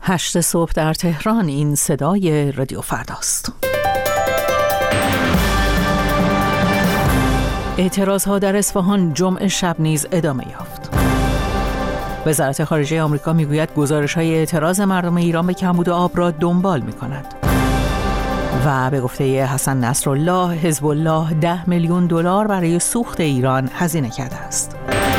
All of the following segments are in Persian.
8 صبح در تهران. این صدای رادیو فرداست. اعتراضها در اصفهان جمعه شب نیز ادامه یافت. وزارت خارجه آمریکا میگوید گزارش‌های اعتراض مردم ایران به کمبود آب را دنبال می‌کند. و به گفته حسن نصرالله، حزب الله 10 میلیون دلار برای سوخت ایران هزینه کرده است.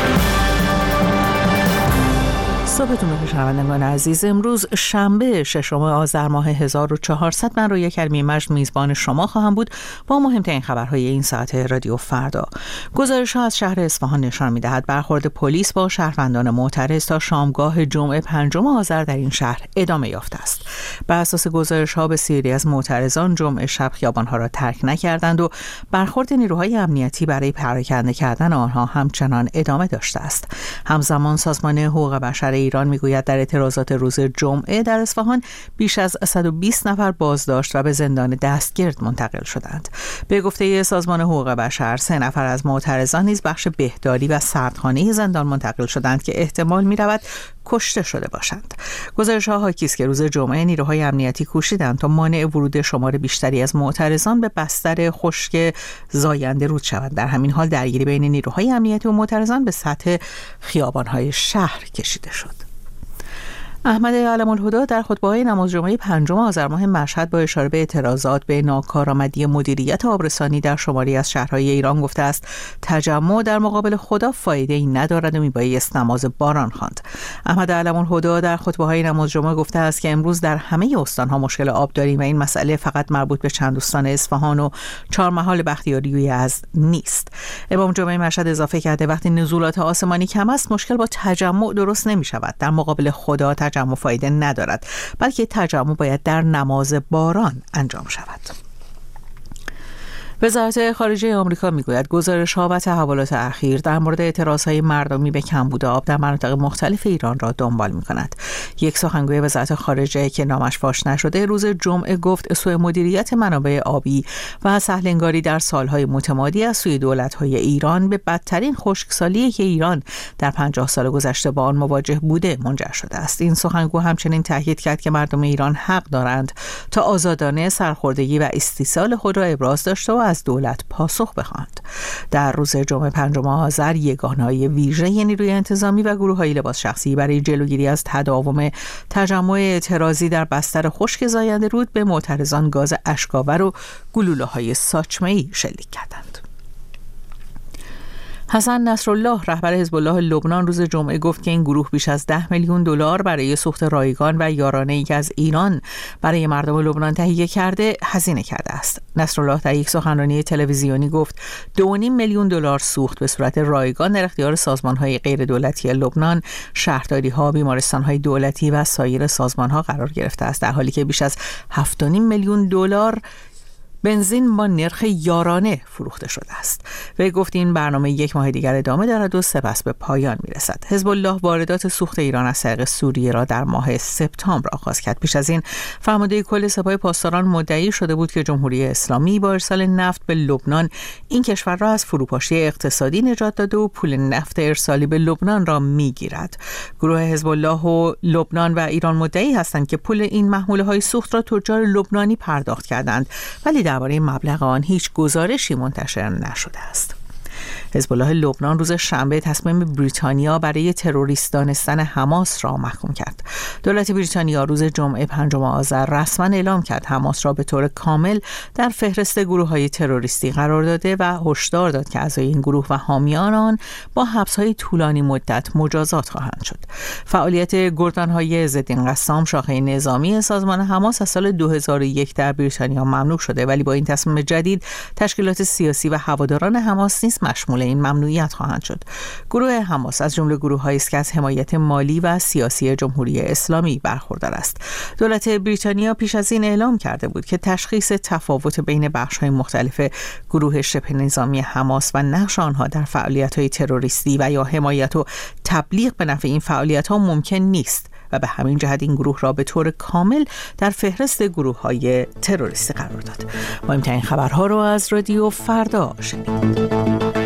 صبحتون بخیر شنوندگان عزیز. امروز شنبه 6 آذر ماه 1400 من رویا کریمی مجد میزبان شما خواهم بود با مهمترین خبرهای این ساعت رادیو فردا. گزارش‌ها از شهر اصفهان نشان می‌دهد برخورد پلیس با شهروندان معترض تا شامگاه جمعه 5 آذر در این شهر ادامه یافته است. بر اساس گزارش‌ها بسیاری از معترضان جمعه شب خیابان‌ها را ترک نکردند و برخورد نیروهای امنیتی برای پراکنده کردن آنها همچنان ادامه داشته است. همزمان سازمان حقوق بشر ایران میگوید در اعتراضات روز جمعه در اصفهان بیش از 120 نفر بازداشت و به زندان دستگرد منتقل شدند. به گفته سازمان حقوق بشر 3 نفر از معترضان نیز بخش بهداری و سردخانه زندان منتقل شدند که احتمال می‌رود کشته شده باشند. گزارش‌ها حاکی است که روز جمعه نیروهای امنیتی کوشیدند تا مانع ورود شمار بیشتری از معترضان به بستر خشک زاینده رود شود. در همین حال درگیری بین نیروهای امنیتی و معترضان به سطح خیابان‌های شهر کشیده شد. احمد علم‌الهدی در خطبه‌های نماز جمعه 5 آذر ماه مشهد با اشاره به اعتراضات به ناکارآمدی مدیریت آبرسانی در شماری از شهرهای ایران گفته است تجمع در مقابل خدا فایده‌ای ندارد و میبایست نماز باران خواند. احمد علم‌الهدی در خطبه‌های نماز جمعه گفته است که امروز در همه استان‌ها مشکل آب داریم و این مسئله فقط مربوط به چند استان اصفهان و چهارمحال بختیاری و یزد نیست. امام جمعه مشهد اضافه کرده وقتی نزولات آسمانی کم است مشکل با تجمع درست نمی‌شود. در مقابل خدا تجمع فایده ندارد، بلکه تجمع باید در نماز باران انجام شود. وزارت خارجه آمریکا میگوید گزارش‌ها و تحولات اخیر در مورد اعتراض‌های مردمی به کمبود آب در مناطق مختلف ایران را دنبال می‌کند. یک سخنگوی وزارت خارجه که نامش فاش نشده روز جمعه گفت سوء مدیریت منابع آبی و سهل‌انگاری در سال‌های متمادی از سوی دولت‌های ایران به بدترین خشکسالی که ایران در 50 سال گذشته با آن مواجه بوده منجر شده است. این سخنگو همچنین تاکید کرد که مردم ایران حق دارند تا آزادانه سرخوردگی و استیصال خود را ابراز داشته و از دولت پاسخ بخواهند. در روز جمعه 5 آذر یگانه‌های ویژه نیروی انتظامی و گروه‌های لباس شخصی برای جلوگیری از تداوم تجمع اعتراضی در بستر خشک زاینده رود به معترضان گاز اشک‌آور و گلوله‌های ساچمه‌ای شلیک کردند. حسن نصرالله رهبر حزب الله لبنان روز جمعه گفت که این گروه بیش از 10 میلیون دلار برای سوخت رایگان و یارانه‌ای که از ایران برای مردم لبنان تهیه کرده هزینه کرده است. نصرالله در یک سخنرانی تلویزیونی گفت 2.5 میلیون دلار سوخت به صورت رایگان در اختیار سازمان‌های غیر دولتی لبنان، شهرداری‌ها، بیمارستان‌های دولتی و سایر سازمان‌ها قرار گرفته است، در حالی که بیش از 7.5 میلیون دلار بنزین با نرخ یارانه فروخته شده است. و گفت این برنامه 1 ماه دیگر ادامه دارد و سپس به پایان میرسد. حزب الله واردات سوخت ایران از طریق سوریه را در ماه سپتامبر آغاز کرد. پیش از این فرمانده کل سپاه پاسداران مدعی شده بود که جمهوری اسلامی با ارسال نفت به لبنان این کشور را از فروپاشی اقتصادی نجات داده و پول نفت ارسالی به لبنان را میگیرد. گروه حزب الله و لبنان و ایران مدعی هستند که پول این محموله‌های سوخت را تجار لبنانی پرداخت کردند، ولی درباره مبلغ آن هیچ گزارشی منتشر نشده است. حزب الله لبنان روز شنبه تصمیم بریتانیا برای تروریست دانستن حماس را محکوم کرد. دولت بریتانیا روز جمعه 5 آذر رسما اعلام کرد حماس را به طور کامل در فهرست گروه‌های تروریستی قرار داده و هشدار داد که اعضای این گروه و حامیان آن با حبس‌های طولانی مدت مجازات خواهند شد. فعالیت گردان‌های ضدین قسام شاخه نظامی سازمان حماس از سال 2001 در بریتانیا ممنوع شده، ولی با این تصمیم جدید تشکیلات سیاسی و هواداران حماس نیز مشمول این ممنوعیت خواهند شد. گروه حماس از جمله گروه‌هایی است که از حمایت مالی و سیاسی جمهوری اسلامی برخوردار است. دولت بریتانیا پیش از این اعلام کرده بود که تشخیص تفاوت بین بخش‌های مختلف گروه شبه نظامی حماس و نقش آنها در فعالیت‌های تروریستی و یا حمایت و تبلیغ به نفع این فعالیت‌ها ممکن نیست و به همین جهت این گروه را به طور کامل در فهرست گروه‌های تروریستی قرار داد. ما این خبرها رو از رادیو فردا شنیدیم.